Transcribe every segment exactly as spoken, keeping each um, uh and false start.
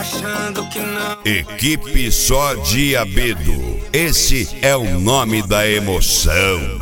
achando que não. Equipe Só Diabedo, esse é o nome da emoção.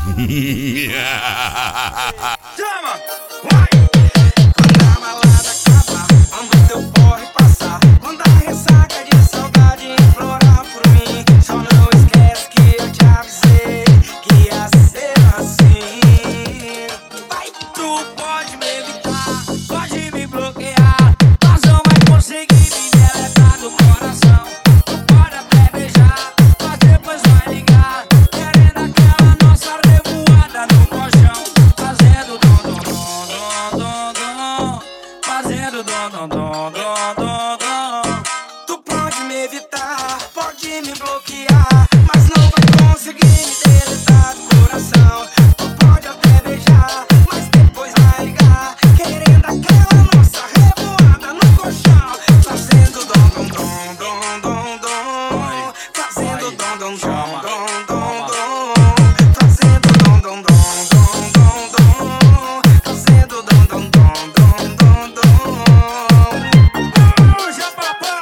Chama! Vai! Quando a balada acabar, quando teu porre passar, quando a ressaca de saudade implorar por mim, só não esquece que eu te avisei que ia ser assim. Vai, tu pode me evitar, pode me bloquear, mas não vai conseguir me deletar do coração. Tu pode até beijar, mas depois vai ligar, querendo aquela nossa revoada no colchão, fazendo dom dom dom dom dom, fazendo dom dom dom dom dom dom. Tu pode me evitar, pode me bloquear, mas não vai conseguir me deletar do coração. Tu pode até beijar, mas depois vai ligar, querendo aquela nossa revoada no colchão, fazendo dom dom dom dom dom dom, fazendo dom dom dom dom dom dom, fazendo dom dom dom dom dom dom, fazendo dom dom dom dom dom dom. Puxa, papá!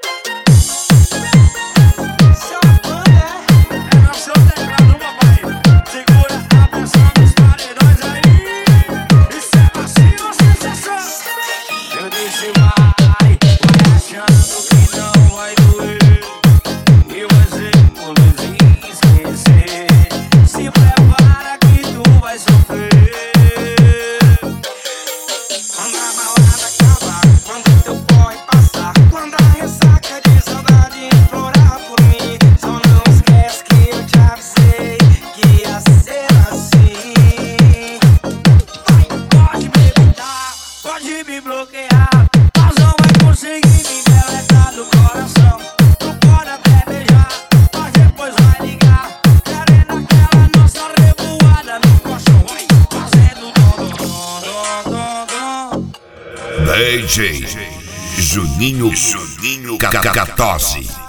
Seu banda é nosso teclado, papai. Segura a pressão dos paredões aí. Isso é vacilo, sensação. Eu disse vai, vai achando que não vai doer, e você por esquecer. Se prepara que tu vai sofrer. Quando a balada acabar, quando teu porre passar, quando a ressaca de saudade implorar por mim, só não esquece que eu te avisei que ia ser assim. Vai, pode me evitar, pode me bloquear, mas não vai conseguir me deletar do coração. Tu pode até beijar, mas depois vai ligar, querendo aquela nossa revoada no colchão, vai, fazendo dom dom dom dom dom. D J Juninho Juninho Cacatose.